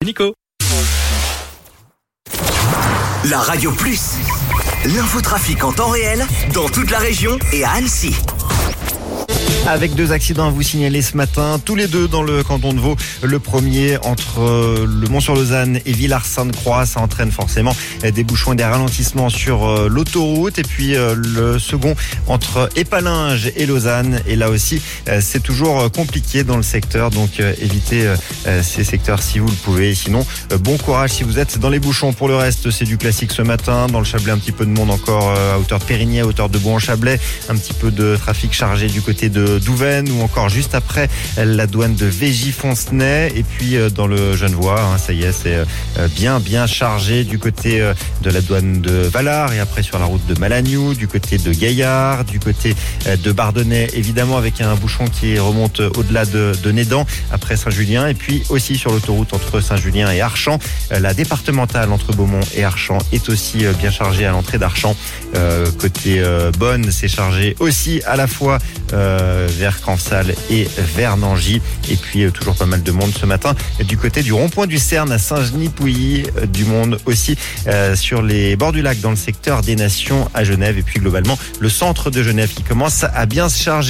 Nico. La Radio Plus, l'infotrafic en temps réel dans toute la région et à Annecy. Avec 2 accidents à vous signaler ce matin, tous les deux dans le canton de Vaud. Le premier entre le Mont-sur-Lausanne et Villars-Sainte-Croix, ça entraîne forcément des bouchons et des ralentissements sur l'autoroute. Et puis le second entre Épalinges et Lausanne. Et là aussi, c'est toujours compliqué dans le secteur, donc évitez ces secteurs si vous le pouvez. Sinon, bon courage si vous êtes dans les bouchons. Pour le reste, c'est du classique ce matin. Dans le Chablais, un petit peu de monde encore à hauteur de Périgny, à hauteur de Bourg-en-Chablais. Un petit peu de trafic chargé du côté de Douvaine ou encore juste après la douane de Veigy-Foncenay. Et puis dans le Genevois, ça y est, c'est bien chargé du côté de la douane de Valard et après sur la route de Malagnou, du côté de Gaillard, du côté de Bardonnay, évidemment avec un bouchon qui remonte au-delà de Nédan après Saint-Julien, et puis aussi sur l'autoroute entre Saint-Julien et Archamps. La départementale entre Beaumont et Archamps est aussi bien chargée à l'entrée d'Archamps. Côté Bonne, c'est chargé aussi à la fois vers Cansal et vers Nangy. Et puis toujours pas mal de monde ce matin du côté du rond-point du Cerne à Saint-Genis-Pouilly, du monde aussi sur les bords du lac dans le secteur des Nations à Genève. Et puis globalement le centre de Genève qui commence à bien se charger.